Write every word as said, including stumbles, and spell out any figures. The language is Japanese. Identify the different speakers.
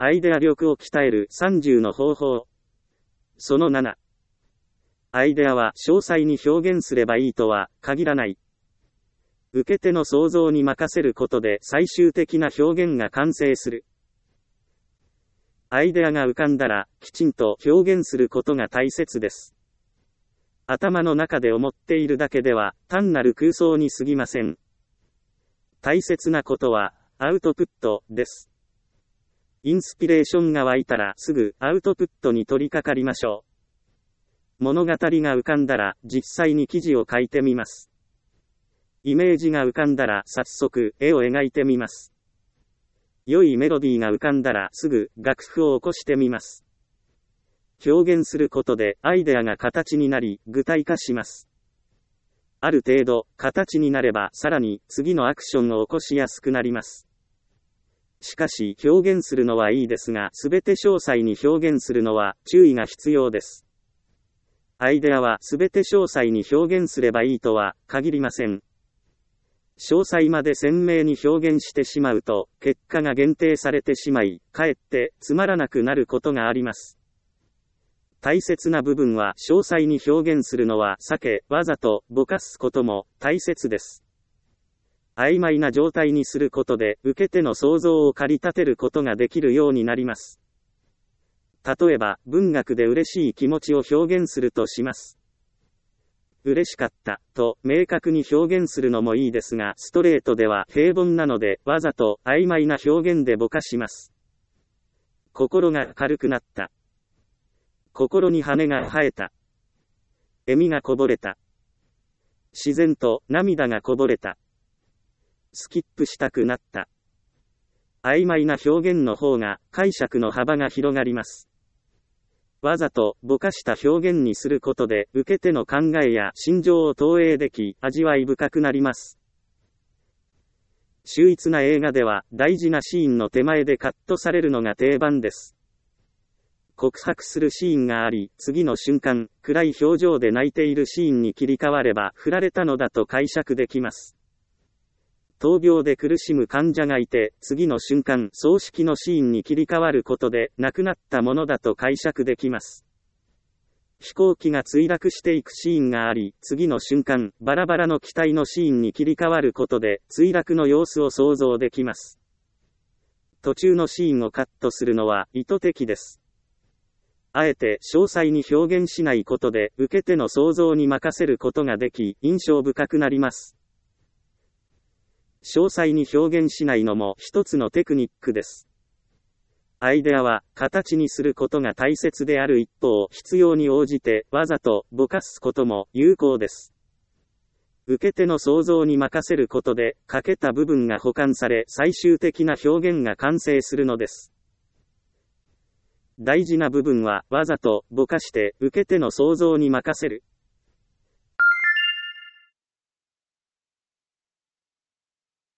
Speaker 1: アイデア力を鍛えるさんじゅうの方法。そのなな。アイデアは詳細に表現すればいいとは限らない。受け手の想像に任せることで最終的な表現が完成する。アイデアが浮かんだら、きちんと表現することが大切です。頭の中で思っているだけでは、単なる空想に過ぎません。大切なことは、アウトプットです。インスピレーションが湧いたらすぐアウトプットに取り掛かりましょう。物語が浮かんだら実際に記事を書いてみます。イメージが浮かんだら早速絵を描いてみます。良いメロディーが浮かんだらすぐ楽譜を起こしてみます。表現することでアイデアが形になり具体化します。ある程度形になればさらに次のアクションを起こしやすくなります。しかし表現するのはいいですが、すべて詳細に表現するのは注意が必要です。アイデアはすべて詳細に表現すればいいとは限りません。詳細まで鮮明に表現してしまうと、結果が限定されてしまい、かえってつまらなくなることがあります。大切な部分は詳細に表現するのは避け、わざとぼかすことも大切です。曖昧な状態にすることで、受け手の想像を駆り立てることができるようになります。例えば、文学で嬉しい気持ちを表現するとします。嬉しかった、と明確に表現するのもいいですが、ストレートでは平凡なので、わざと曖昧な表現でぼかします。心が軽くなった。心に羽が生えた。笑みがこぼれた。自然と涙がこぼれた。スキップしたくなった。曖昧な表現の方が解釈の幅が広がります。わざとぼかした表現にすることで受け手の考えや心情を投影でき味わい深くなります。秀逸な映画では大事なシーンの手前でカットされるのが定番です。告白するシーンがあり、次の瞬間、暗い表情で泣いているシーンに切り替われば振られたのだと解釈できます。闘病で苦しむ患者がいて、次の瞬間、葬式のシーンに切り替わることで、亡くなったものだと解釈できます。飛行機が墜落していくシーンがあり、次の瞬間、バラバラの機体のシーンに切り替わることで、墜落の様子を想像できます。途中のシーンをカットするのは意図的です。あえて詳細に表現しないことで、受け手の想像に任せることができ、印象深くなります。詳細に表現しないのも一つのテクニックです。アイデアは形にすることが大切である一方、必要に応じてわざとぼかすことも有効です。受け手の想像に任せることで欠けた部分が補完され、最終的な表現が完成するのです。大事な部分はわざとぼかして受け手の想像に任せる。